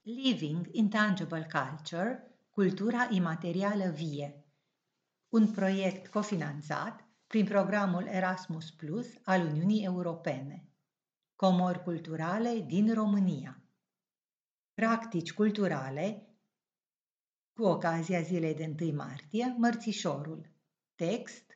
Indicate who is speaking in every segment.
Speaker 1: Living Intangible Culture, cultura imaterială vie, un proiect cofinanțat prin programul Erasmus Plus al Uniunii Europene. Comori culturale din România. Practici culturale cu ocazia zilei de 1 martie, Mărțișorul. Text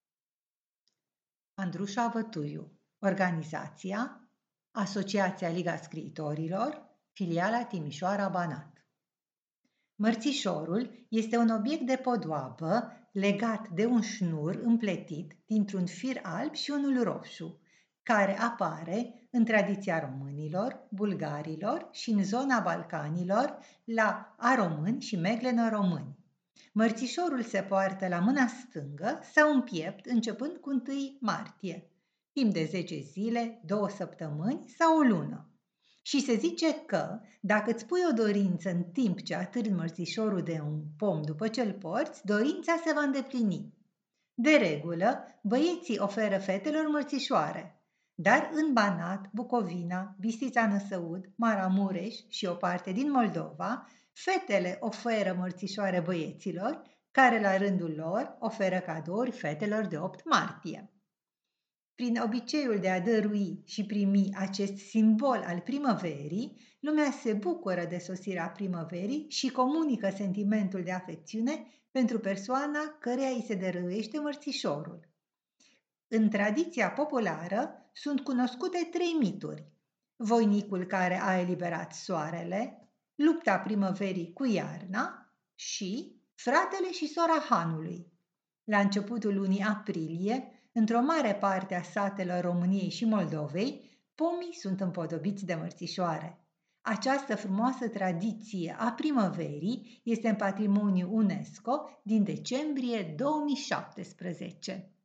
Speaker 1: Andrușa Vătuiu. Organizația Asociația Liga Scriitorilor, filiala Timișoara Banat. Mărțișorul este un obiect de podoabă legat de un șnur împletit dintr-un fir alb și unul roșu, care apare în tradiția românilor, bulgarilor și în zona Balcanilor la aromâni și meglenă-români. Mărțișorul se poartă la mâna stângă sau în piept începând cu 1 martie, timp de 10 zile, 2 săptămâni sau o lună. Și se zice că, dacă îți pui o dorință în timp ce atârni mărțișorul de un pom după ce îl porți, dorința se va îndeplini. De regulă, băieții oferă fetelor mărțișoare, dar în Banat, Bucovina, Bistrița Năsăud, Maramureș și o parte din Moldova, fetele oferă mărțișoare băieților, care la rândul lor oferă cadouri fetelor de 8 martie. Prin obiceiul de a dărui și primi acest simbol al primăverii, lumea se bucură de sosirea primăverii și comunică sentimentul de afecțiune pentru persoana căreia îi se dăruiește mărțișorul. În tradiția populară sunt cunoscute 3 mituri: voinicul care a eliberat soarele, lupta primăverii cu iarna și fratele și sora hanului. La începutul lunii aprilie, într-o mare parte a satelor României și Moldovei, pomii sunt împodobiți de mărțișoare. Această frumoasă tradiție a primăverii este în patrimoniul UNESCO din decembrie 2017.